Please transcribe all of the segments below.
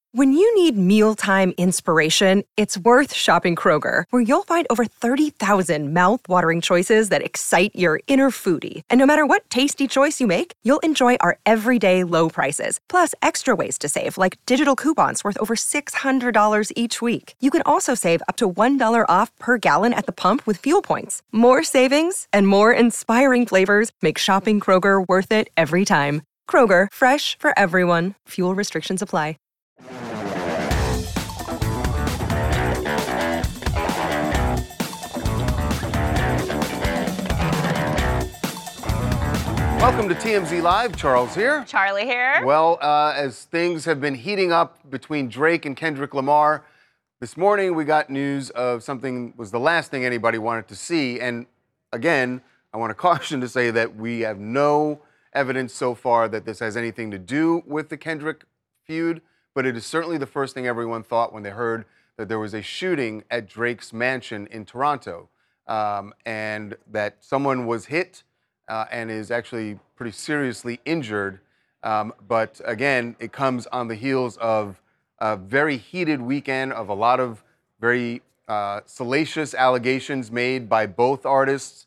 When you need mealtime inspiration, it's worth shopping Kroger, where you'll find over 30,000 mouth-watering choices that excite your inner foodie. And no matter what tasty choice you make, you'll enjoy our everyday low prices, plus extra ways to save, like digital coupons worth over $600 each week. You can also save up to $1 off per gallon at the pump with fuel points. More savings and more inspiring flavors make shopping Kroger worth it every time. Kroger, fresh for everyone. Fuel restrictions apply. Welcome to TMZ Live. Charles here. Charlie here. Well, as things have been heating up between Drake and Kendrick Lamar, this morning we got news of something was the last thing anybody wanted to see. And again, I want to caution to say that we have no evidence so far that this has anything to do with the Kendrick feud, but it is certainly the first thing everyone thought when they heard that there was a shooting at Drake's mansion in Toronto, and that someone was hit and is actually pretty seriously injured. But again, it comes on the heels of a very heated weekend of a lot of very salacious allegations made by both artists.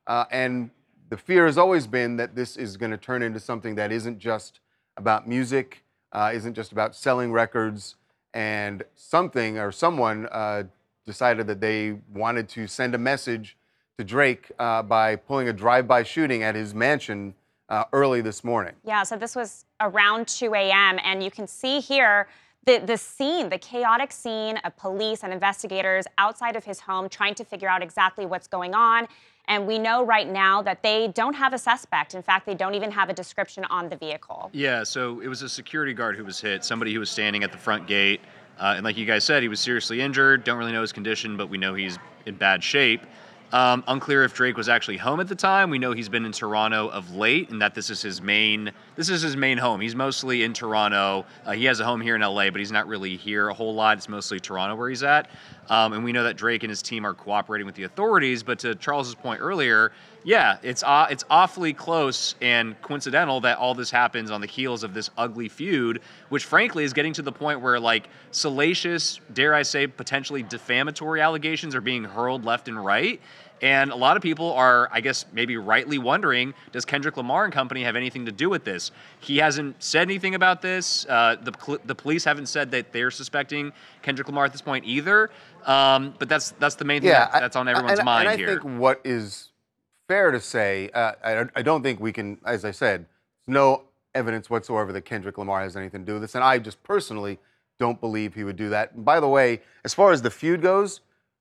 And the fear has always been that this is going to turn into something that isn't just about music, isn't just about selling records, and something or someone decided that they wanted to send a message to Drake by pulling a drive-by shooting at his mansion early this morning. Yeah, so this was around 2 a.m., and you can see here the scene, the chaotic scene of police and investigators outside of his home trying to figure out exactly what's going on. And we know right now that they don't have a suspect. In fact, they don't even have a description on the vehicle. Yeah, so it was a security guard who was hit, somebody who was standing at the front gate. And like you guys said, he was seriously injured. Don't really know his condition, but we know he's in bad shape. Unclear if Drake was actually home at the time. We know he's been in Toronto of late, and that this is his main home. He's mostly in Toronto. He has a home here in LA, but he's not really here a whole lot. It's mostly Toronto where he's at. And we know that Drake and his team are cooperating with the authorities. But to Charles's point earlier, yeah, it's awfully close and coincidental that all this happens on the heels of this ugly feud, which frankly is getting to the point where like salacious, dare I say, potentially defamatory allegations are being hurled left and right. And a lot of people are, I guess, maybe rightly wondering, does Kendrick Lamar and company have anything to do with this? He hasn't said anything about this. The police haven't said that they're suspecting Kendrick Lamar at this point either. But that's the main thing that's on everyone's mind here. And I think what is fair to say, I don't think we can, as I said, no evidence whatsoever that Kendrick Lamar has anything to do with this. And I just personally don't believe he would do that. And by the way, as far as the feud goes,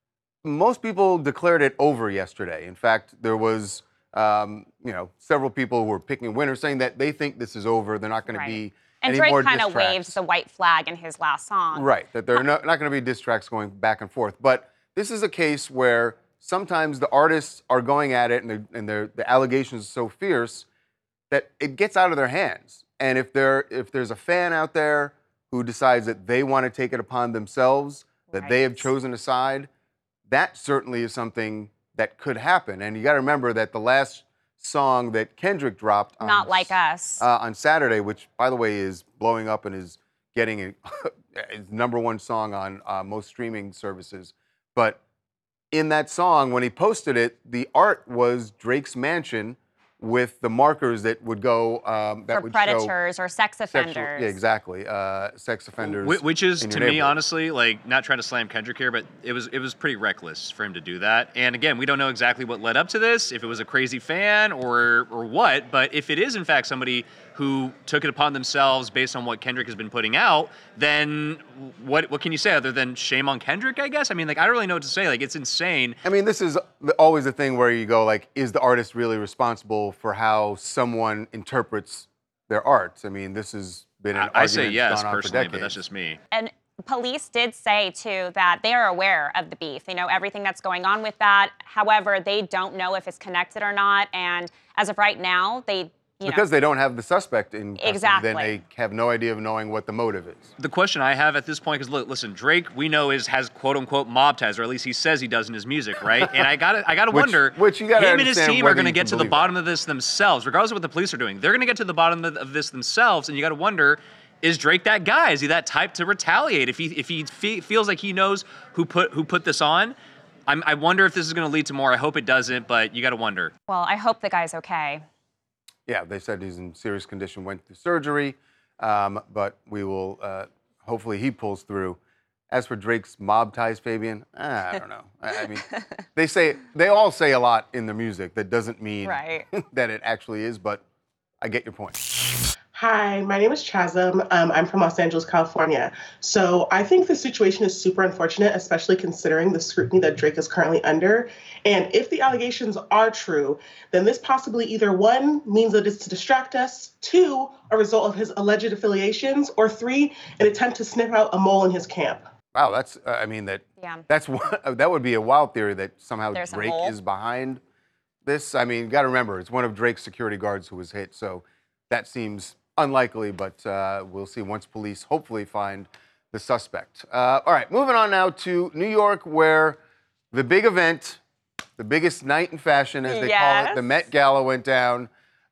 most people declared it over yesterday. In fact, there was, several people who were picking winners saying that they think this is over. They're not going to be and any more Drake kind diss of tracks. waved the white flag in his last song. Right, that there are not going to be diss tracks going back and forth. But this is a case where sometimes the artists are going at it and the allegations are so fierce that it gets out of their hands. And if there's a fan out there who decides that they want to take it upon themselves, that they have chosen a side, that certainly is something that could happen. And you got to remember that the last song that Kendrick dropped Not Like Us on Saturday, which by the way is blowing up and is getting his number one song on most streaming services. But in that song, when he posted it, the art was Drake's mansion with the markers that would go that for would predators show or sex offenders. Yeah, exactly. Sex offenders. Which is, to me, neighborhood. Honestly, like, not trying to slam Kendrick here, but it was pretty reckless for him to do that. And again, we don't know exactly what led up to this, if it was a crazy fan or what. But if it is in fact somebody who took it upon themselves based on what Kendrick has been putting out, then what can you say other than shame on Kendrick, I guess? I mean, like, I don't really know what to say. Like, it's insane. I mean, this is always a thing where you go, like, is the artist really responsible for how someone interprets their art? I mean, this has been an argument I say yes, gone on for personally, decades. but that's just me. And police did say, too, that they are aware of the beef. They know everything that's going on with that. However, they don't know if it's connected or not. And as of right now, because they don't have the suspect in custody, Exactly. then they have no idea of knowing what the motive is. The question I have at this point is, listen, Drake, we know has quote unquote mob ties, or at least he says he does in his music, right? And I gotta wonder, which you gotta him and his understand team are whether going to you get can to the believe bottom of this themselves, regardless of what the police are doing. They're going to get to the bottom of this themselves, and you got to wonder is Drake that guy? Is he that type to retaliate if he feels like he knows who put this on? I wonder if this is going to lead to more. I hope it doesn't, but you got to wonder. Well, I hope the guy's okay. Yeah, they said he's in serious condition, went through surgery, but we will, hopefully he pulls through. As for Drake's mob ties, Fabian, I don't know. I mean, they all say a lot in their music that doesn't mean Right. that it actually is, but I get your point. Hi, my name is Chasm. I'm from Los Angeles, California. So I think the situation is super unfortunate, especially considering the scrutiny that Drake is currently under. And if the allegations are true, then this possibly either one, means that it's to distract us, two, a result of his alleged affiliations, or three, an attempt to sniff out a mole in his camp. Wow, that's, I mean, that would be a wild theory that somehow There's a Drake mole. is behind this. I mean, you got to remember, it's one of Drake's security guards who was hit, so that seems unlikely, but we'll see once police hopefully find the suspect. All right, moving on now to New York, where the big event, the biggest night in fashion, as they call it, the Met Gala went down,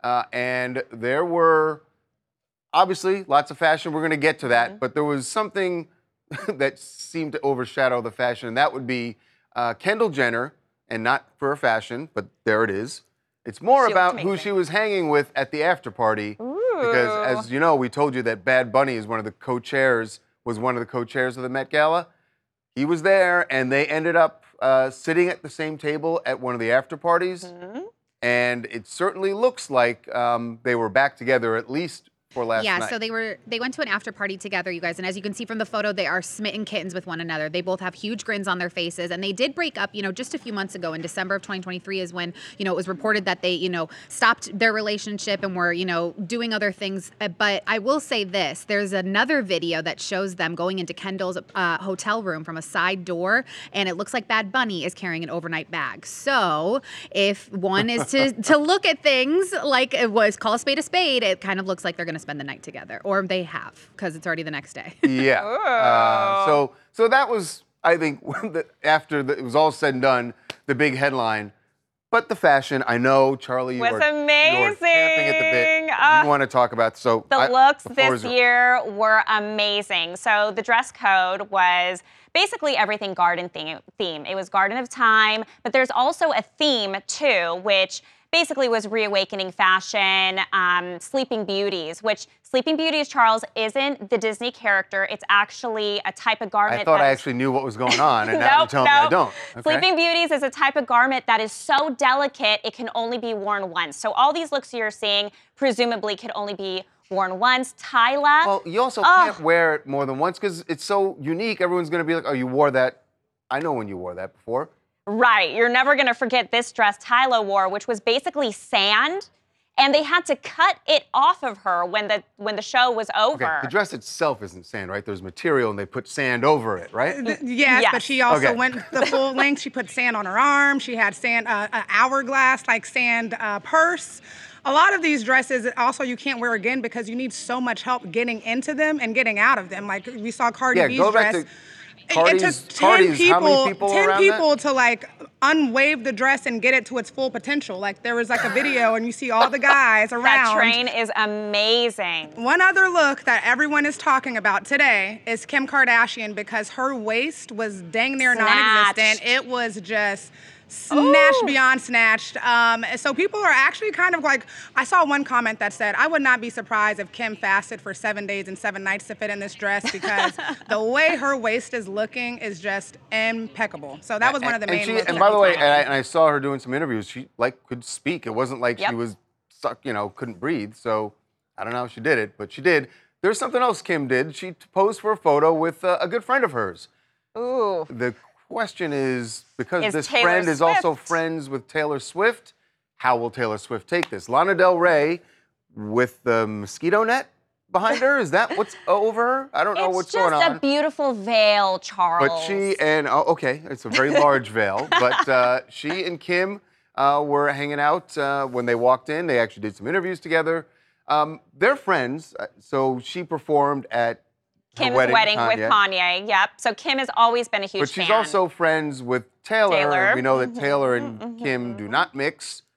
and there were obviously lots of fashion. We're going to get to that, but there was something that seemed to overshadow the fashion, and that would be Kendall Jenner, and not for her fashion, but there it is. It's more about who she was hanging with at the after party. Because, as you know, we told you that Bad Bunny is one of the co-chairs of the Met Gala. He was there, and they ended up sitting at the same table at one of the after parties. And it certainly looks like they were back together, at least for last night. Yeah, so they went to an after party together, you guys, and as you can see from the photo, they are smitten kittens with one another. They both have huge grins on their faces, and they did break up, just a few months ago in December of 2023 is when, it was reported that they, stopped their relationship and were, doing other things. But I will say this, there's another video that shows them going into Kendall's hotel room from a side door, and it looks like Bad Bunny is carrying an overnight bag. So if one is to look at things like it was call a spade, it kind of looks like they're going to spend the night together, or they have, because it's already the next day. Yeah. So that was, I think, after it was all said and done, the big headline. But the fashion, I know, Charlie, Was you're amazing. champing at the bit. You want to talk about the looks this year were amazing. So the dress code was basically everything garden theme. It was Garden of Time, but there's also a theme too, which basically was reawakening fashion, Sleeping Beauties, which Sleeping Beauties, Charles, isn't the Disney character. It's actually a type of garment. I thought I actually knew what was going on, and now you're telling me I don't. Okay. Sleeping Beauties is a type of garment that is so delicate, it can only be worn once. So all these looks you're seeing presumably could only be worn once. Tyla. Well, you also can't wear it more than once because it's so unique. Everyone's going to be like, oh, you wore that. I know when you wore that before. Right. You're never going to forget this dress Tyla wore, which was basically sand, and they had to cut it off of her when the show was over. Okay, the dress itself isn't sand, right? There's material, and they put sand over it, right? Yes, but she also went the full length. She put sand on her arm. She had sand, an hourglass, like sand purse. A lot of these dresses, also, you can't wear again because you need so much help getting into them and getting out of them. Like we saw Cardi B's dress. It took 10 people to like unwave the dress and get it to its full potential. Like there was like a video and you see all the guys around. That train is amazing. One other look that everyone is talking about today is Kim Kardashian because her waist was dang near non-existent. It was just snatched beyond snatched. So people are actually kind of like, I saw one comment that said, I would not be surprised if Kim fasted for 7 days and 7 nights to fit in this dress because the way her waist is looking is just impeccable. So that was one of the main looks. And by the way, and I saw her doing some interviews, she could speak. It wasn't like she was stuck, couldn't breathe. So I don't know how she did it, but she did. There's something else Kim did. She posed for a photo with a good friend of hers. Ooh. The question is, because this friend is also friends with Taylor Swift, how will Taylor Swift take this? Lana Del Rey with the mosquito net behind her? Is that what's over her? I don't know what's going on. It's just a beautiful veil, Charles. But she and, it's a very large veil, but she and Kim were hanging out when they walked in. They actually did some interviews together. They're friends, so she performed at Kim's wedding with Kanye, yep. So Kim has always been a huge fan. But she's also friends with Taylor. We know that Taylor and Kim do not mix.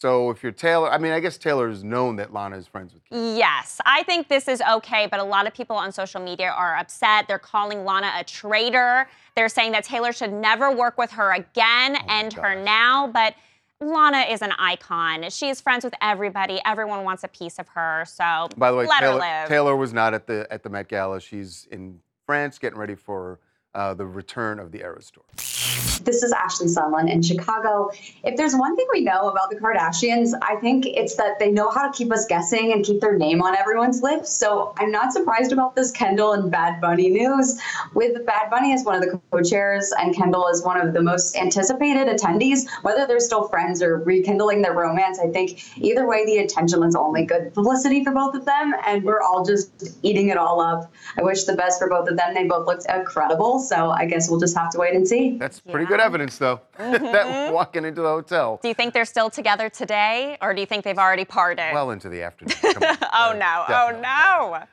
So if you're Taylor, I mean, I guess Taylor is known that Lana is friends with Kim. Yes, I think this is okay, but a lot of people on social media are upset. They're calling Lana a traitor. They're saying that Taylor should never work with her again, end her now. But Lana is an icon. She is friends with everybody. Everyone wants a piece of her. So By the way, let her live. Taylor was not at the Met Gala. She's in France getting ready for the return of the Eras Tour. This is Ashley Sunland in Chicago. If there's one thing we know about the Kardashians, I think it's that they know how to keep us guessing and keep their name on everyone's lips. So I'm not surprised about this Kendall and Bad Bunny news. With Bad Bunny as one of the co-chairs and Kendall as one of the most anticipated attendees, whether they're still friends or rekindling their romance, I think either way the attention was only good publicity for both of them, and we're all just eating it all up. I wish the best for both of them. They both looked incredible, so I guess we'll just have to wait and see. That's pretty good evidence, though, that walking into the hotel. Do you think they're still together today, or do you think they've already parted? Well into the afternoon. Come on. Oh, no. Definitely.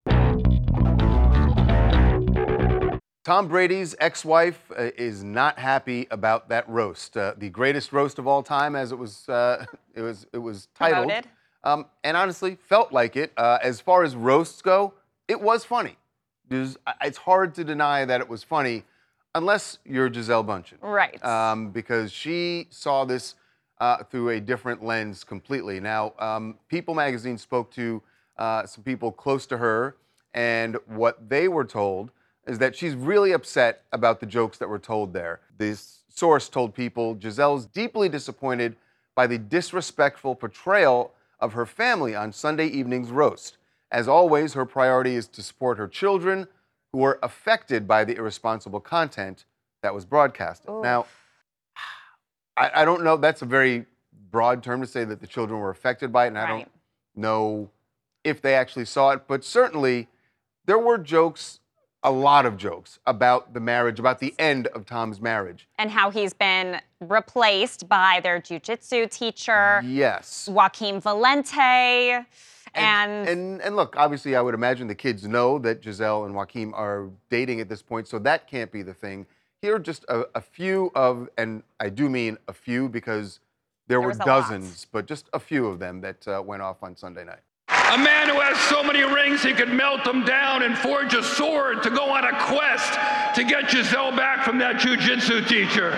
Oh, no. Tom Brady's ex-wife is not happy about that roast, the greatest roast of all time, as it was titled. Promoted. And honestly, felt like it. As far as roasts go, it was funny. It's hard to deny that it was funny, unless you're Gisele Bündchen. Right. Because she saw this through a different lens completely. Now, People magazine spoke to some people close to her, and what they were told is that she's really upset about the jokes that were told there. This source told People Gisele's deeply disappointed by the disrespectful portrayal of her family on Sunday evening's roast. As always, her priority is to support her children who were affected by the irresponsible content that was broadcasted. Ooh. Now, I don't know, that's a very broad term to say that the children were affected by it, and I don't know if they actually saw it, but certainly there were jokes, a lot of jokes about the marriage, about the end of Tom's marriage. And how he's been replaced by their jiu-jitsu teacher, Yes. Joaquin Valente. And look, obviously, I would imagine the kids know that Gisele and Joaquin are dating at this point, so that can't be the thing. Here are just a few of, and I do mean a few because there were dozens, but just a few of them that went off on Sunday night. A man who has so many rings he could melt them down and forge a sword to go on a quest to get Gisele back from that jiu-jitsu teacher.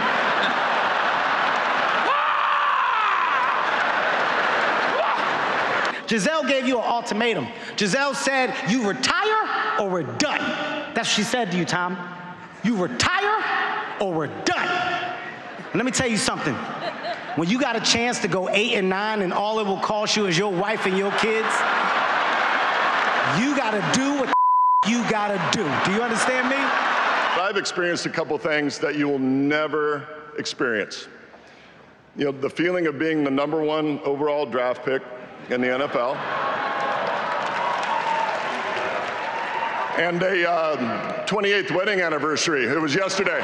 Gisele gave you an ultimatum. Gisele said, you retire or we're done. That's what she said to you, Tom. You retire or we're done. And let me tell you something. When you got a chance to go 8 and 9 and all it will cost you is your wife and your kids, you gotta do what you gotta do. Do you understand me? I've experienced a couple things that you will never experience. You know, the feeling of being the #1 overall draft pick in the NFL. And a 28th wedding anniversary. It was yesterday.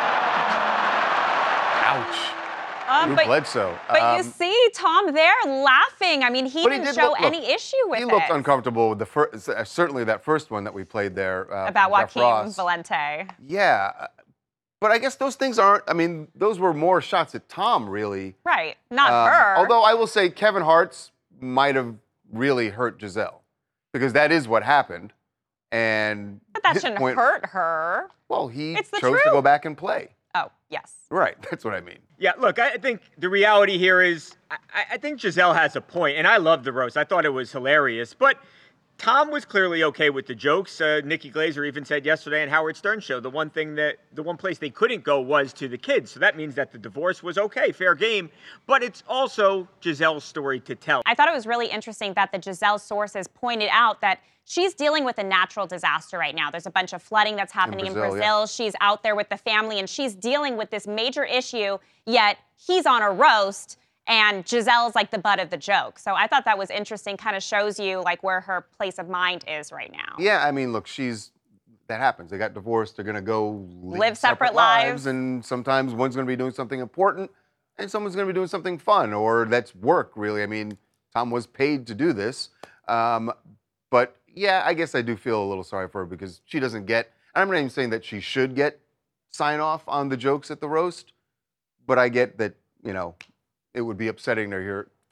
Ouch. Bledsoe. But you see Tom there laughing. I mean, he didn't show any issue with it. He looked uncomfortable with the first, certainly that first one that we played there. About Joaquin Valente. Yeah. But I guess those things aren't, I mean, those were more shots at Tom, really. Right, not her. Although I will say Kevin Hart's might have really hurt Gisele, because that is what happened. And but that shouldn't hurt her. Well, he chose to go back and play. Oh, yes. Right, that's what I mean. Yeah, look, I think the reality here is, I think Gisele has a point, and I love the roast. I thought it was hilarious, but Tom was clearly okay with the jokes. Nikki Glaser even said yesterday on Howard Stern's show, the one place they couldn't go was to the kids. So that means that the divorce was okay, fair game. But it's also Gisele's story to tell. I thought it was really interesting that the Gisele sources pointed out that she's dealing with a natural disaster right now. There's a bunch of flooding that's happening in Brazil. Yeah. She's out there with the family, and she's dealing with this major issue, yet he's on a roast. And Gisele's like the butt of the joke. So I thought that was interesting, kind of shows you like where her place of mind is right now. Yeah, I mean, look, that happens. They got divorced, they're gonna go live separate lives. And sometimes one's gonna be doing something important and someone's gonna be doing something fun, or that's work, really. I mean, Tom was paid to do this. But yeah, I guess I do feel a little sorry for her because she doesn't get, I'm not even saying that she should get sign off on the jokes at the roast, but I get that, you know, it would be upsetting to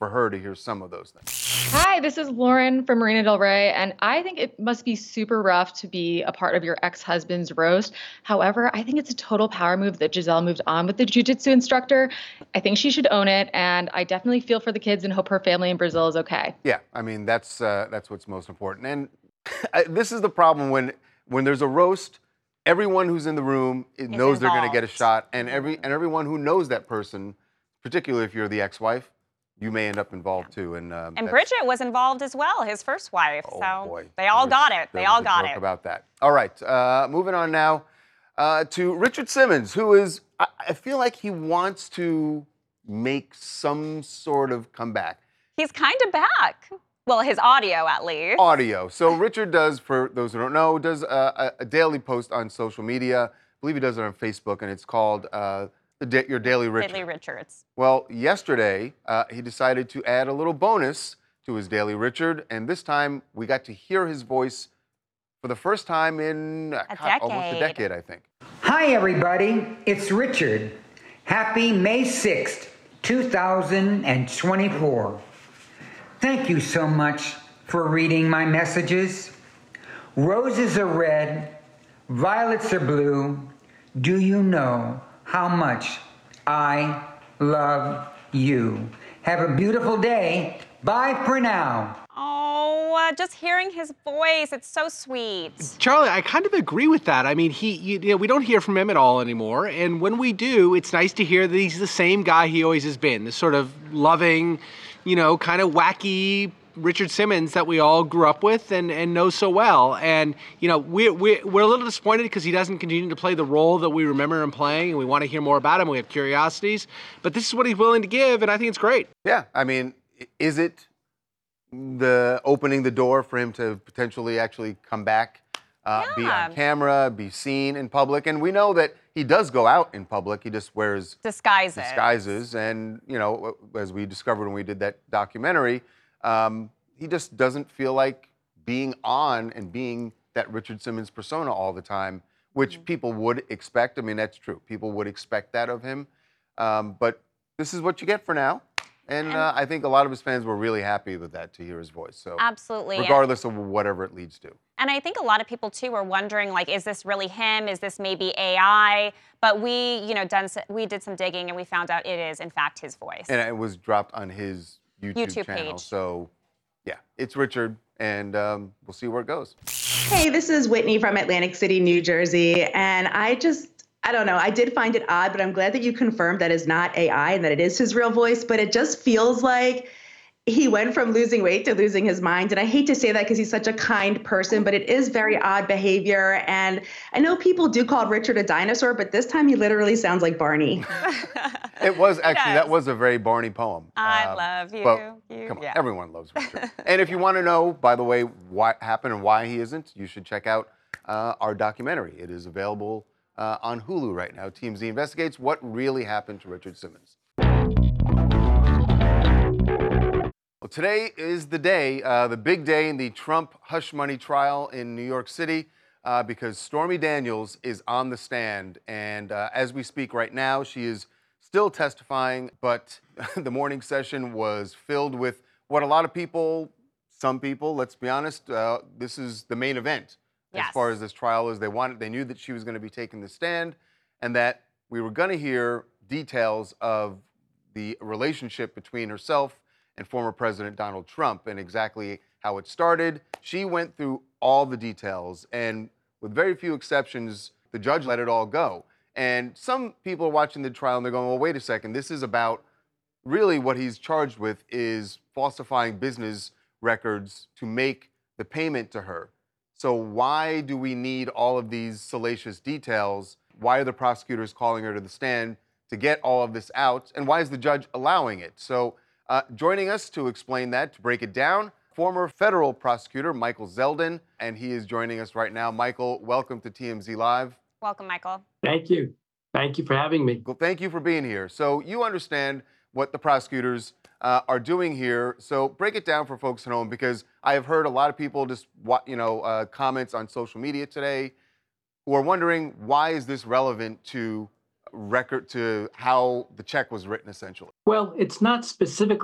for her to hear some of those things. Hi, this is Lauren from Marina Del Rey, and I think it must be super rough to be a part of your ex-husband's roast. However, I think it's a total power move that Gisele moved on with the jiu-jitsu instructor. I think she should own it, and I definitely feel for the kids and hope her family in Brazil is okay. Yeah, I mean, that's what's most important. And this is the problem when there's a roast, everyone who's in the room knows they're going to get a shot, and everyone who knows that person, particularly if you're the ex-wife, you may end up involved too. And Bridget was involved as well, his first wife. Oh, so boy. they all got it. They all got it. About that. All right, moving on now to Richard Simmons, who is, I feel like he wants to make some sort of comeback. He's kind of back. Well, his audio at least. Audio. So Richard does, for those who don't know, does a daily post on social media. I believe he does it on Facebook, and it's called Your Daily Richard. Daily Richards. Well, yesterday, he decided to add a little bonus to his Daily Richard, and this time we got to hear his voice for the first time in almost a decade, I think. Hi, everybody. It's Richard. Happy May 6th, 2024. Thank you so much for reading my messages. Roses are red, violets are blue. Do you know how much I love you? Have a beautiful day. Bye for now. Oh, just hearing his voice, it's so sweet. Charlie, I kind of agree with that. I mean, we don't hear from him at all anymore, and when we do, it's nice to hear that he's the same guy he always has been, this sort of loving, kind of wacky Richard Simmons that we all grew up with and know so well. And, we're a little disappointed because he doesn't continue to play the role that we remember him playing, and we want to hear more about him. We have curiosities, but this is what he's willing to give, and I think it's great. Yeah, I mean, is it opening the door for him to potentially actually come back, be on camera, be seen in public? And we know that he does go out in public. He just wears disguises. And, as we discovered when we did that documentary, he just doesn't feel like being on and being that Richard Simmons persona all the time, which people would expect. I mean, that's true. People would expect that of him. But this is what you get for now. And I think a lot of his fans were really happy with that, to hear his voice. So absolutely, regardless of whatever it leads to. And I think a lot of people too were wondering, like, is this really him? Is this maybe AI? But we, we did some digging and we found out it is in fact his voice. And it was dropped on his YouTube channel. Page. So yeah, it's Richard, and we'll see where it goes. Hey, this is Whitney from Atlantic City, New Jersey, and I don't know. I did find it odd, but I'm glad that you confirmed that is not AI and that it is his real voice. But it just feels like he went from losing weight to losing his mind. And I hate to say that because he's such a kind person, but it is very odd behavior. And I know people do call Richard a dinosaur, but this time he literally sounds like Barney. It was actually, that was a very Barney poem. I love you. But come on, everyone loves Richard. And if you want to know, by the way, what happened and why he isn't, you should check out our documentary. It is available on Hulu right now. TMZ investigates what really happened to Richard Simmons. Well, today is the day, the big day in the Trump hush money trial in New York City, because Stormy Daniels is on the stand. And as we speak right now, she is still testifying, but the morning session was filled with what a lot of people, some people, let's be honest, this is the main event. As far as this trial is, they knew that she was going to be taking the stand, and that we were going to hear details of the relationship between herself and former President Donald Trump and exactly how it started. She went through all the details, and with very few exceptions, the judge let it all go. And some people are watching the trial and they're going, well, wait a second, this is about really what he's charged with is falsifying business records to make the payment to her. So why do we need all of these salacious details? Why are the prosecutors calling her to the stand to get all of this out? And why is the judge allowing it? So joining us to explain that, to break it down, former federal prosecutor Michael Zeldin, and he is joining us right now. Michael, welcome to TMZ Live. Welcome, Michael. Thank you. Thank you for having me. Well, thank you for being here. So you understand what the prosecutors are doing here. So break it down for folks at home, because I have heard a lot of people just, comments on social media today who are wondering, why is this relevant to how the check was written, essentially? Well, it's not specifically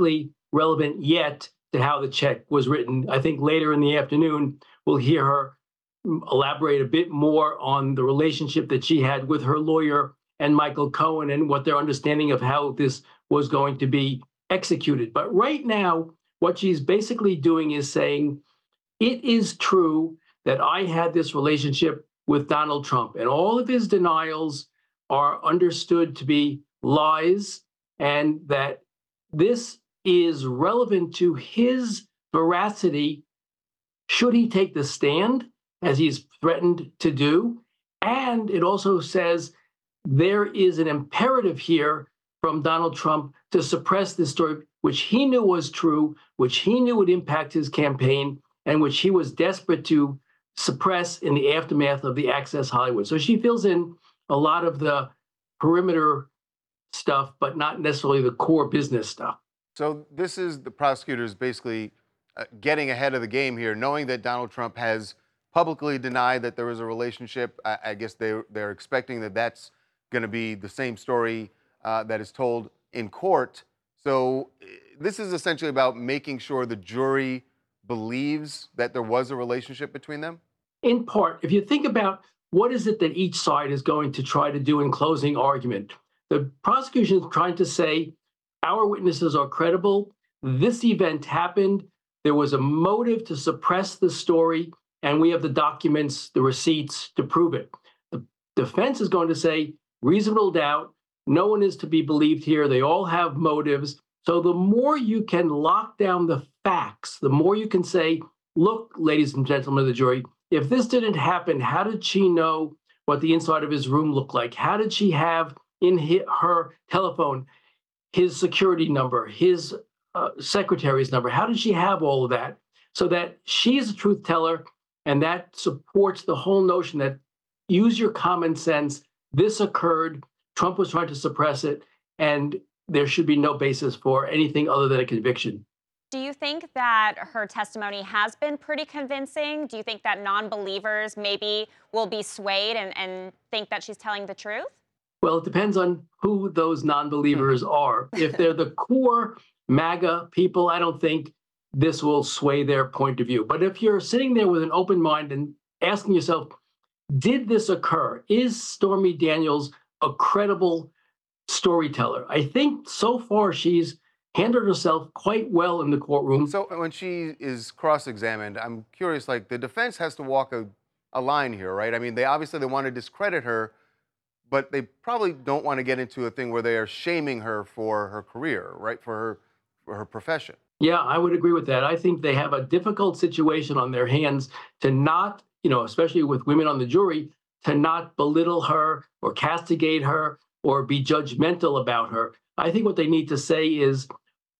relevant yet to how the check was written. I think later in the afternoon, we'll hear her elaborate a bit more on the relationship that she had with her lawyer and Michael Cohen and what their understanding of how this was going to be executed. But right now, what she's basically doing is saying, it is true that I had this relationship with Donald Trump, and all of his denials are understood to be lies, and that this is relevant to his veracity should he take the stand, as he's threatened to do. And it also says there is an imperative here from Donald Trump to suppress this story, which he knew was true, which he knew would impact his campaign, and which he was desperate to suppress in the aftermath of the Access Hollywood. So she fills in a lot of the perimeter stuff, but not necessarily the core business stuff. So this is the prosecutors basically getting ahead of the game here, knowing that Donald Trump has publicly denied that there was a relationship. I guess they're expecting that that's going to be the same story that is told in court. So this is essentially about making sure the jury believes that there was a relationship between them? In part, if you think about what is it that each side is going to try to do in closing argument, the prosecution is trying to say, our witnesses are credible, this event happened, there was a motive to suppress the story, and we have the documents, the receipts to prove it. The defense is going to say, reasonable doubt, no one is to be believed here, they all have motives. So the more you can lock down the facts, the more you can say, look, ladies and gentlemen of the jury, if this didn't happen, how did she know what the inside of his room looked like? How did she have in her telephone his security number, his secretary's number? How did she have all of that? So that she's a truth teller, and that supports the whole notion that use your common sense. This occurred. Trump was trying to suppress it, and there should be no basis for anything other than a conviction. Do you think that her testimony has been pretty convincing? Do you think that non-believers maybe will be swayed and think that she's telling the truth? Well, it depends on who those non-believers are. If they're the core MAGA people, I don't think this will sway their point of view. But if you're sitting there with an open mind and asking yourself, did this occur? Is Stormy Daniels a credible storyteller? I think so far she's handled herself quite well in the courtroom. So when she is cross-examined, I'm curious, like the defense has to walk a line here, right? I mean, they obviously want to discredit her, but they probably don't want to get into a thing where they are shaming her for her career, right? For her profession. Yeah, I would agree with that. I think they have a difficult situation on their hands to not, especially with women on the jury, to not belittle her or castigate her or be judgmental about her. I think what they need to say is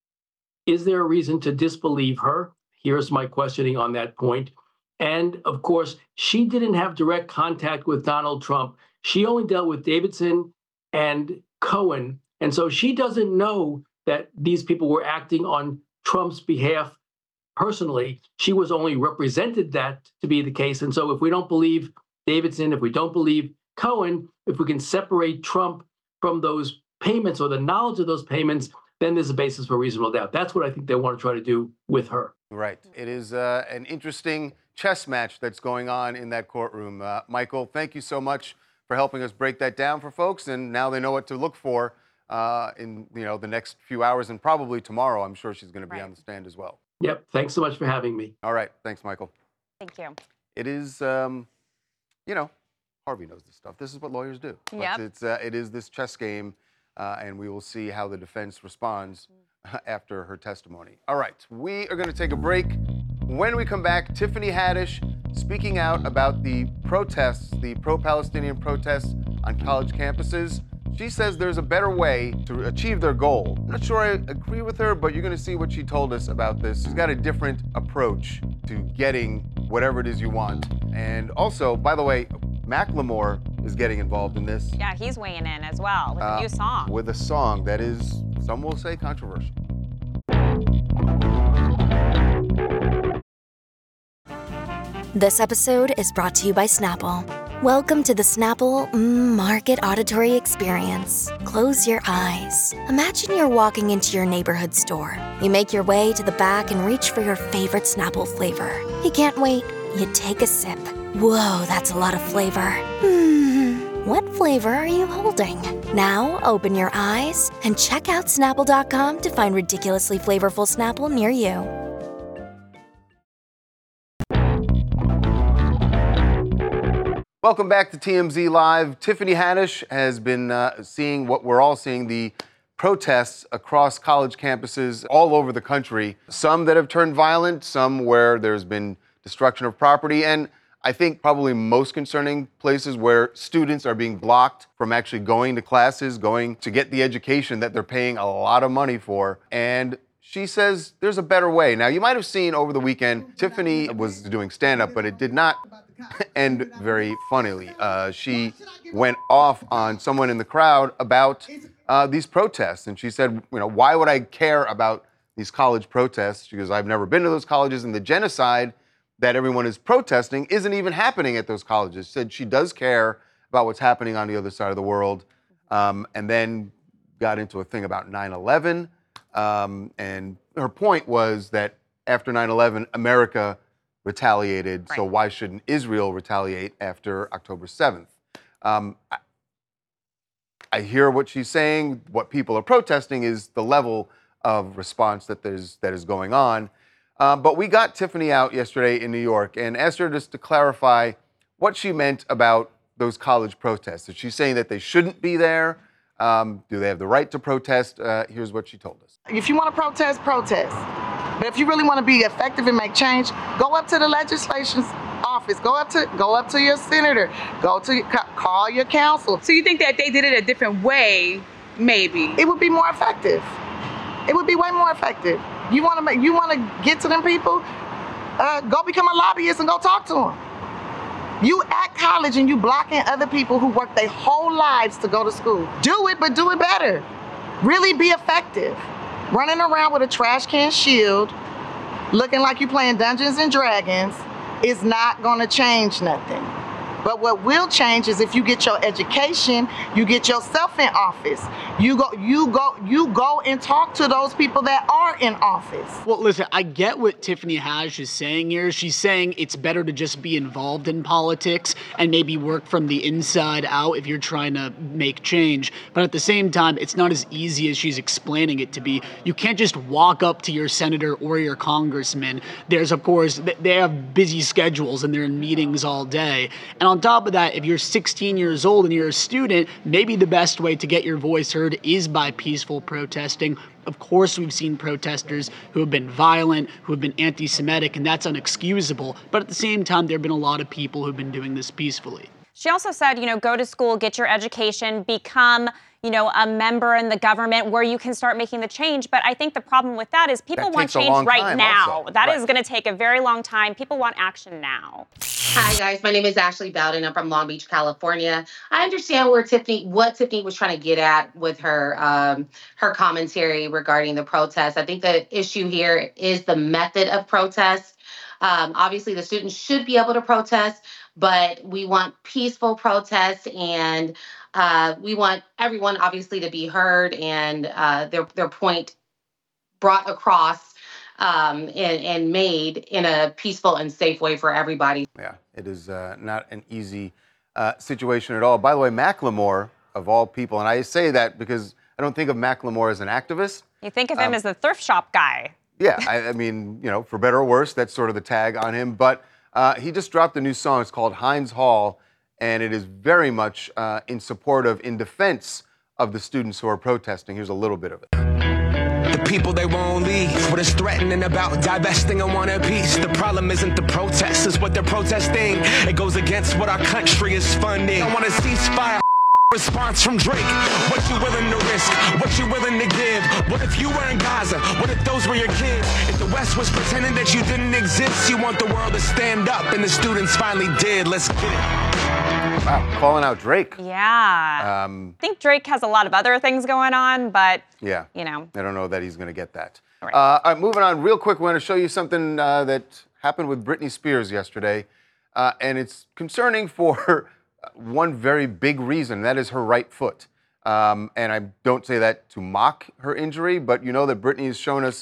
there a reason to disbelieve her? Here's my questioning on that point. And of course, she didn't have direct contact with Donald Trump. She only dealt with Davidson and Cohen. And so she doesn't know that these people were acting on Trump's behalf personally. She was only represented that to be the case. And so if we don't believe Davidson, if we don't believe Cohen, if we can separate Trump from those payments or the knowledge of those payments, then there's a basis for reasonable doubt. That's what I think they want to try to do with her. Right. It is an interesting chess match that's going on in that courtroom. Michael, thank you so much for helping us break that down for folks. And now they know what to look for in the next few hours, and probably tomorrow. I'm sure she's going to be on the stand as well. Yep. Thanks so much for having me. All right. Thanks, Michael. Thank you. It is, Harvey knows this stuff. This is what lawyers do. Yep. It is this chess game, and we will see how the defense responds after her testimony. All right. We are going to take a break. When we come back, Tiffany Haddish speaking out about the protests, the pro-Palestinian protests on college campuses. She says there's a better way to achieve their goal. I'm not sure I agree with her, but you're going to see what she told us about this. She's got a different approach to getting whatever it is you want. And also, by the way, Macklemore is getting involved in this. Yeah, he's weighing in as well with a new song. With a song that is, some will say, controversial. This episode is brought to you by Snapple. Welcome to the Snapple Market Auditory Experience. Close your eyes. Imagine you're walking into your neighborhood store. You make your way to the back and reach for your favorite Snapple flavor. You can't wait. You take a sip. Whoa, that's a lot of flavor. What flavor are you holding? Now open your eyes and check out Snapple.com to find ridiculously flavorful Snapple near you. Welcome back to TMZ Live. Tiffany Haddish has been seeing what we're all seeing, the protests across college campuses all over the country. Some that have turned violent, some where there's been destruction of property, and I think probably most concerning places where students are being blocked from actually going to classes, going to get the education that they're paying a lot of money for. And she says there's a better way. Now, you might have seen over the weekend, Tiffany was doing stand-up, but it did not end very funnily. She went off on someone in the crowd about these protests. And she said, why would I care about these college protests? She goes, I've never been to those colleges, and the genocide that everyone is protesting isn't even happening at those colleges. She said she does care about what's happening on the other side of the world, and then got into a thing about 9/11. And her point was that after 9/11, America retaliated, so why shouldn't Israel retaliate after October 7th? I hear what she's saying. What people are protesting is the level of response that is going on. But we got Tiffany out yesterday in New York and asked her just to clarify what she meant about those college protests. Is she saying that they shouldn't be there? Do they have the right to protest? Here's what she told us. If you want to protest, protest. But if you really want to be effective and make change, go up to the legislation's office. Go up to your senator. Call your council. So you think that if they did it a different way, maybe it would be more effective? It would be way more effective. You want to get to them people? Go become a lobbyist and go talk to them. You at college and you blocking other people who work their whole lives to go to school. Do it, but do it better. Really be effective. Running around with a trash can shield, looking like you playing Dungeons and Dragons, is not going to change nothing. But what will change is if you get your education, you get yourself in office. You go and talk to those people that are in office. Well, listen, I get what Tiffany Haddish is saying here. She's saying it's better to just be involved in politics and maybe work from the inside out if you're trying to make change. But at the same time, it's not as easy as she's explaining it to be. You can't just walk up to your senator or your congressman. There's, of course, they have busy schedules and they're in meetings all day. And on top of that, if you're 16 years old and you're a student, maybe the best way to get your voice heard is by peaceful protesting. Of course, we've seen protesters who have been violent, who have been anti-Semitic, and that's unexcusable. But at the same time, there have been a lot of people who've been doing this peacefully. She also said, go to school, get your education, become, a member in the government where you can start making the change. But I think the problem with that is people want change right now. That is going to take a very long time. People want action now. Hi, guys. My name is Ashley Bowden. I'm from Long Beach, California. I understand what Tiffany was trying to get at with her commentary regarding the protest. I think the issue here is the method of protest. Obviously, the students should be able to protest, but we want peaceful protests, and we want everyone obviously to be heard and their point brought across and made in a peaceful and safe way for everybody. Yeah, it is not an easy situation at all. By the way, Macklemore, of all people, and I say that because I don't think of Macklemore as an activist. You think of him as the thrift shop guy. Yeah, I mean, for better or worse, that's sort of the tag on him. But he just dropped a new song. It's called Heinz Hall, and it is very much in defense of the students who are protesting. Here's a little bit of it. The people, they won't leave. What is threatening about divesting and want a piece? The problem isn't the protests, it's what they're protesting. It goes against what our country is funding. I want a ceasefire. Response from Drake. What you willing to risk? What you willing to give? What if you were in Gaza? What if those were your kids? If the West was pretending that you didn't exist, you want the world to stand up, and the students finally did. Let's get it. Wow, calling out Drake. Yeah. I think Drake has a lot of other things going on, but, yeah, I don't know that he's going to get that. All right. All right, moving on real quick, we want to show you something that happened with Britney Spears yesterday, and it's concerning for one very big reason, that is her right foot. And I don't say that to mock her injury, but you know that Britney has shown us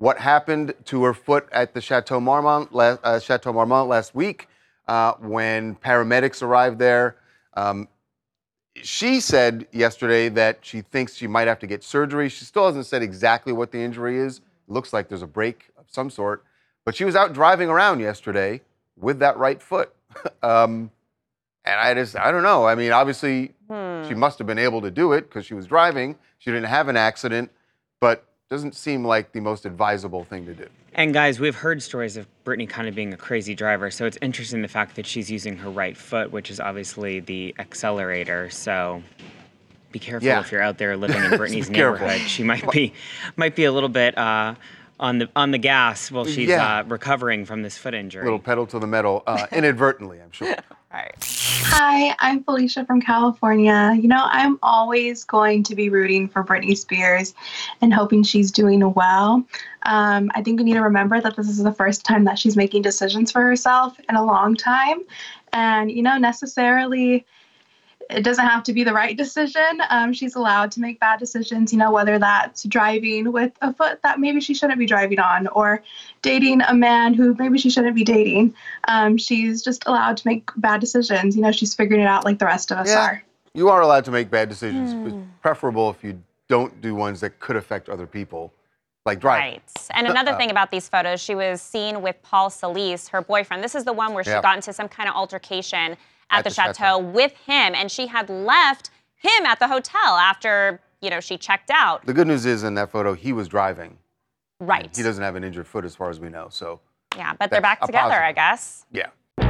what happened to her foot at the Chateau Marmont last week when paramedics arrived there. She said yesterday that she thinks she might have to get surgery. She still hasn't said exactly what the injury is. It looks like there's a break of some sort. But she was out driving around yesterday with that right foot. And I don't know. I mean, obviously, she must have been able to do it because she was driving. She didn't have an accident, but doesn't seem like the most advisable thing to do. And guys, we've heard stories of Britney kind of being a crazy driver, so it's interesting the fact that she's using her right foot, which is obviously the accelerator. So be careful if you're out there living in Britney's neighborhood. She might be a little bit on the gas while she's recovering from this foot injury. Little pedal to the metal, inadvertently, I'm sure. Hi, I'm Felicia from California. You know, I'm always going to be rooting for Britney Spears and hoping she's doing well. I think we need to remember that this is the first time that she's making decisions for herself in a long time. And, you know, necessarily it doesn't have to be the right decision. She's allowed to make bad decisions, you know, whether that's driving with a foot that maybe she shouldn't be driving on or dating a man who maybe she shouldn't be dating. She's just allowed to make bad decisions. You know, she's figuring it out like the rest of us are. You are allowed to make bad decisions. It's preferable if you don't do ones that could affect other people, like driving. Right. And another thing about these photos, she was seen with Paul Solis, her boyfriend. This is the one where she got into some kind of altercation at the Chateau with him, and she had left him at the hotel after, you know, she checked out. The good news is in that photo, he was driving. Right. He doesn't have an injured foot as far as we know, so. Yeah, but they're back together, I guess. Yeah.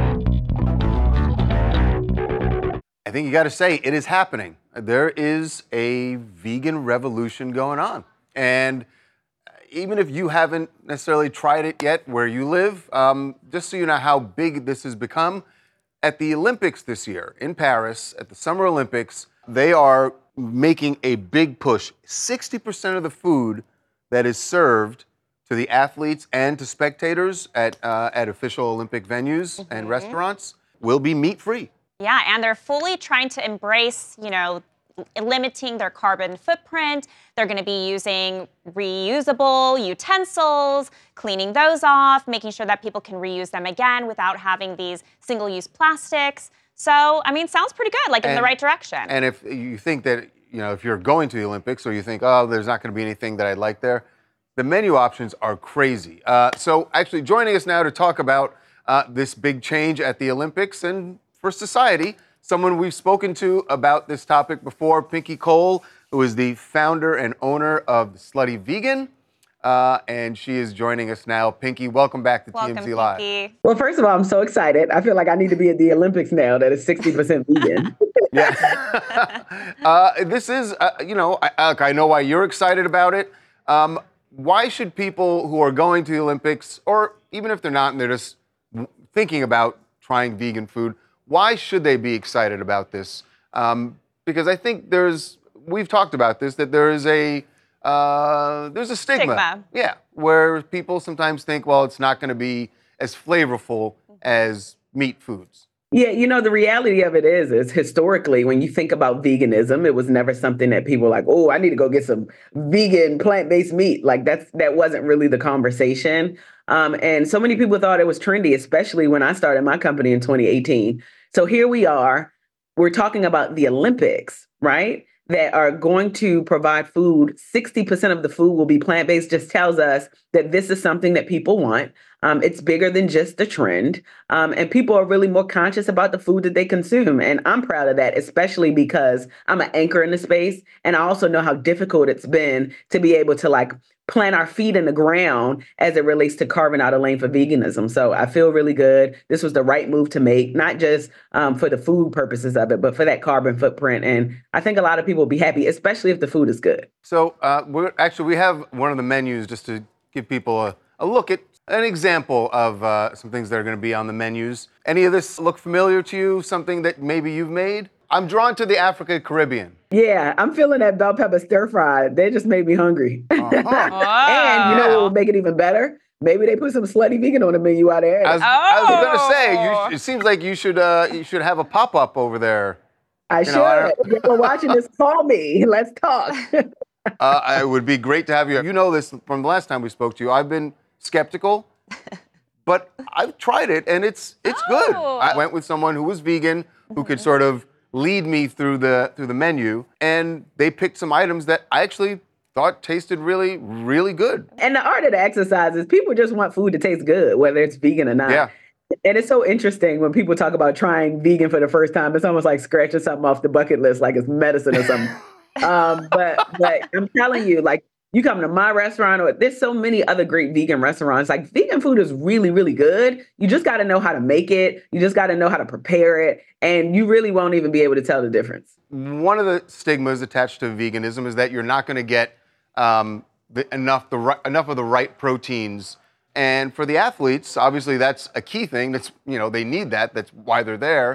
I think you got to say, it is happening. There is a vegan revolution going on. And even if you haven't necessarily tried it yet where you live, just so you know how big this has become, at the Olympics this year in Paris, at the Summer Olympics, they are making a big push. 60% of the food that is served to the athletes and to spectators at official Olympic venues and restaurants will be meat-free. Yeah, and they're fully trying to embrace, you know, limiting their carbon footprint. They're going to be using reusable utensils, cleaning those off, making sure that people can reuse them again without having these single-use plastics. So, I mean, sounds pretty good, like in the right direction. And if you think that, you know, if you're going to the Olympics or you think, oh, there's not going to be anything that I'd like there, the menu options are crazy. So actually joining us now to talk about this big change at the Olympics and for society, someone we've spoken to about this topic before, Pinky Cole, who is the founder and owner of Slutty Vegan, and she is joining us now. Pinky, welcome back to TMZ Live. Pinky. Well, first of all, I'm so excited. I feel like I need to be at the Olympics now that is 60% vegan. This is, you know, I know why you're excited about it. Why should people who are going to the Olympics, or even if they're not and they're just thinking about trying vegan food, why should they be excited about this? Because I think we've talked about this, that there's a stigma. Yeah, where people sometimes think, well, it's not going to be as flavorful as meat foods. Yeah, you know, the reality of it is historically, when you think about veganism, it was never something that people were like, oh, I need to go get some vegan plant-based meat. Like that wasn't really the conversation. And so many people thought it was trendy, especially when I started my company in 2018. So here we are, we're talking about the Olympics, right? That are going to provide food. 60% of the food will be plant-based, just tells us that this is something that people want. It's bigger than just a trend. And people are really more conscious about the food that they consume. And I'm proud of that, especially because I'm an anchor in the space. And I also know how difficult it's been to be able to like plant our feet in the ground as it relates to carving out a lane for veganism. So I feel really good. This was the right move to make, not just for the food purposes of it, but for that carbon footprint. And I think a lot of people will be happy, especially if the food is good. So we have one of the menus just to give people a look at an example of some things that are going to be on the menus. Any of this look familiar to you? Something that maybe you've made? I'm drawn to the Africa Caribbean. Yeah, I'm feeling that bell pepper stir fry. They just made me hungry. And you know what will make it even better? Maybe they put some Slutty Vegan on the menu out there. I was going to say, it seems like you should have a pop-up over there. I should. If you're watching this, call me. Let's talk. It would be great to have you. You know this from the last time we spoke to you. I've been skeptical, but I've tried it, and it's good. I went with someone who was vegan, who could sort of lead me through the menu, and they picked some items that I actually thought tasted really, really good. And the art of the exercise is people just want food to taste good, whether it's vegan or not. Yeah. And it's so interesting when people talk about trying vegan for the first time. It's almost like scratching something off the bucket list, like it's medicine or something. But I'm telling you, like, you come to my restaurant, or there's so many other great vegan restaurants. Like, vegan food is really, really good. You just got to know how to make it. You just got to know how to prepare it. And you really won't even be able to tell the difference. One of the stigmas attached to veganism is that you're not going to get enough of the right proteins. And for the athletes, obviously that's a key thing. That's, they need that. That's why they're there.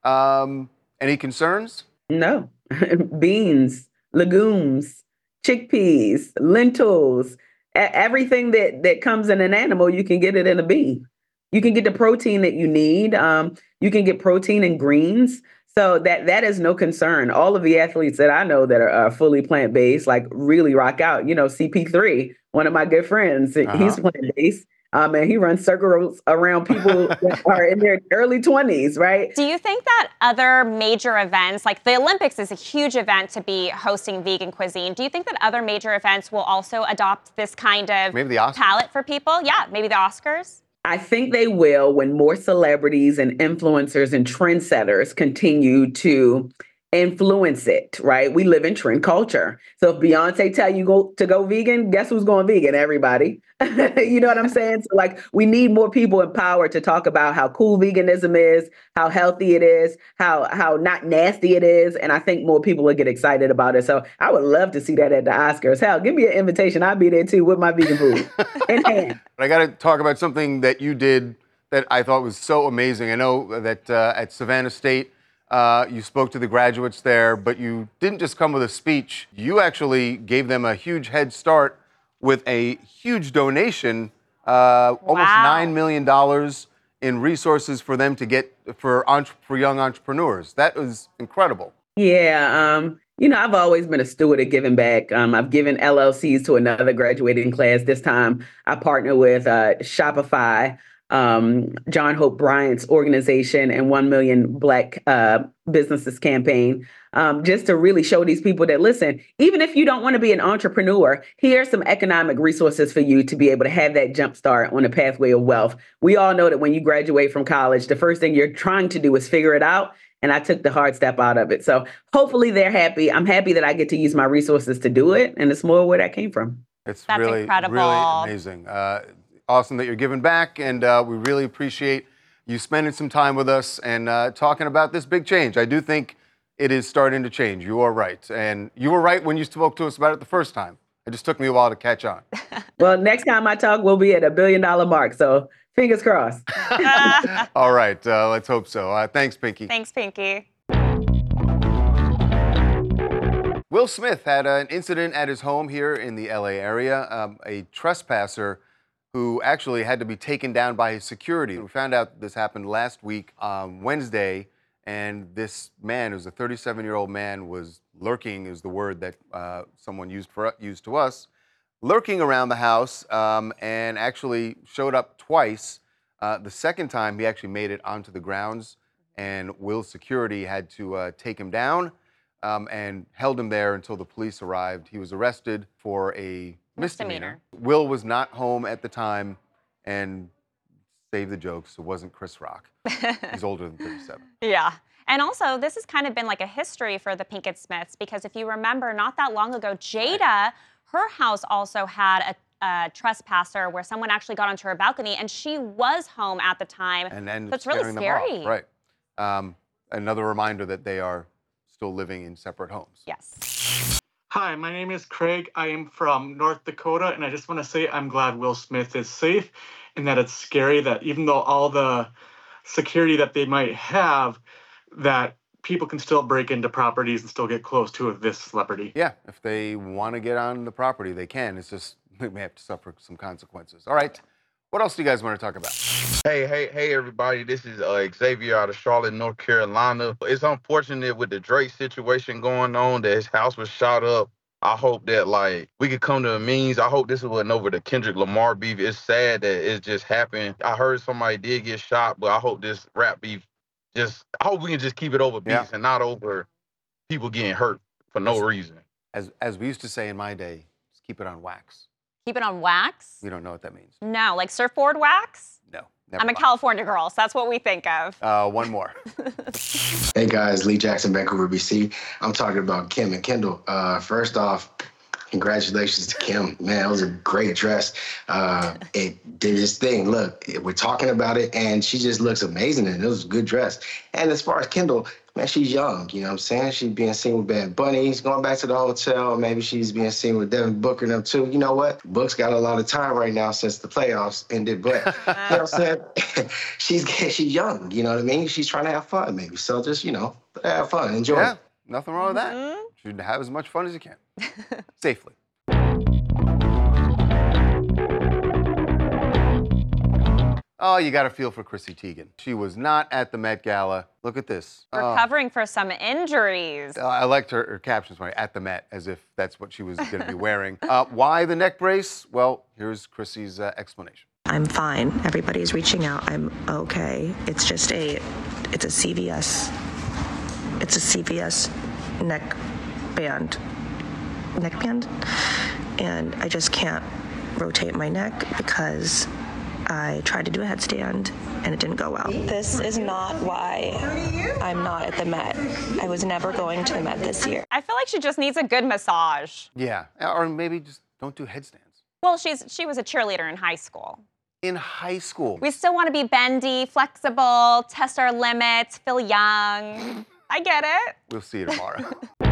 Any concerns? No. Beans, legumes, chickpeas, lentils, everything that comes in an animal, you can get it in a bean. You can get the protein that you need. You can get protein in greens. So that is no concern. All of the athletes that I know that are fully plant-based, like, really rock out. CP3, one of my good friends, he's plant-based. And he runs circles around people that are in their early 20s, right? Do you think that other major events, like the Olympics is a huge event to be hosting vegan cuisine. Do you think that other major events will also adopt this kind of maybe the Oscars? Palette for people? Yeah, maybe the Oscars? I think they will when more celebrities and influencers and trendsetters continue to influence it, right? We live in trend culture. So if Beyonce tell you to go vegan, guess who's going vegan? Everybody. You know what I'm saying? So, like, we need more people empowered to talk about how cool veganism is, how healthy it is, how not nasty it is. And I think more people will get excited about it. So I would love to see that at the Oscars. Hell, give me an invitation. I'll be there too with my vegan food in hand. I got to talk about something that you did that I thought was so amazing. I know that at Savannah State, you spoke to the graduates there, but you didn't just come with a speech. You actually gave them a huge head start with a huge donation, almost $9 million in resources for them to get for young entrepreneurs. That was incredible. Yeah. I've always been a steward of giving back. I've given LLCs to another graduating class. This time I partner with Shopify, John Hope Bryant's organization, and 1 Million Black Businesses campaign, just to really show these people that, listen, even if you don't want to be an entrepreneur, here's some economic resources for you to be able to have that jump start on the pathway of wealth. We all know that when you graduate from college, the first thing you're trying to do is figure it out. And I took the hard step out of it. So hopefully they're happy. I'm happy that I get to use my resources to do it. And it's more where that came from. That's really incredible. Really amazing. Awesome that you're giving back, and we really appreciate you spending some time with us and talking about this big change. I do think it is starting to change. You are right. And you were right when you spoke to us about it the first time. It just took me a while to catch on. Well, next time I talk, we'll be at $1 billion mark. So fingers crossed. All right. Let's hope so. Thanks, Pinky. Thanks, Pinky. Will Smith had an incident at his home here in the LA area. A trespasser who actually had to be taken down by his security. We found out this happened last week on Wednesday, and this man, who's a 37-year-old man, was lurking, is the word that someone used to us, lurking around the house, and actually showed up twice. The second time, he actually made it onto the grounds, and Will's security had to take him down and held him there until the police arrived. He was arrested for a misdemeanor. Will was not home at the time, and save the jokes, it wasn't Chris Rock. He's older than 37. Yeah. And also, this has kind of been like a history for the Pinkett Smiths, because if you remember, not that long ago, Jada, her house also had a trespasser where someone actually got onto her balcony, and she was home at the time. And that's really scary. Right. Another reminder that they are still living in separate homes. Yes. Hi, my name is Craig. I am from North Dakota, and I just want to say I'm glad Will Smith is safe, and that it's scary that even though all the security that they might have, that people can still break into properties and still get close to this celebrity. Yeah, if they want to get on the property, they can. It's just they may have to suffer some consequences. All right, what else do you guys want to talk about? Hey, everybody. This is Xavier out of Charlotte, North Carolina. It's unfortunate with the Drake situation going on that his house was shot up I hope that like we could come to a means. I hope this wasn't over the Kendrick Lamar beef. It's sad that it just happened. I heard somebody did get shot, but I hope this rap beef I hope we can just keep it over beefs and not over people getting hurt for no reason. As we used to say in my day, just keep it on wax. Keep it on wax? We don't know what that means. No, like surfboard wax? No. I'm a California girl, so that's what we think of. One more. Hey guys, Lee Jackson, Vancouver, BC. I'm talking about Kim and Kendall. First off, congratulations to Kim. Man, it was a great dress. It did its thing. Look, we're talking about it, and she just looks amazing, and it was a good dress. And as far as Kendall, man, she's young, you know what I'm saying? She's being seen with Bad Bunny. He's going back to the hotel. Maybe she's being seen with Devin Booker and them too. You know what? Book's got a lot of time right now since the playoffs ended, but you know what I'm saying? she's young, you know what I mean? She's trying to have fun maybe. So just, you know, have fun, enjoy. Yeah, nothing wrong with that. You should have as much fun as you can. Safely. Oh, you got to feel for Chrissy Teigen. She was not at the Met Gala. Look at this. Recovering for some injuries. I liked her captions, right? At the Met, as if that's what she was going to be wearing. Why the neck brace? Well, here's Chrissy's explanation. I'm fine. Everybody's reaching out. I'm okay. It's just it's a CVS neck band. And I just can't rotate my neck because I tried to do a headstand and it didn't go well. This is not why I'm not at the Met. I was never going to the Met this year. I feel like she just needs a good massage. Yeah, or maybe just don't do headstands. Well, she was a cheerleader in high school. In high school? We still want to be bendy, flexible, test our limits, feel young. I get it. We'll see you tomorrow.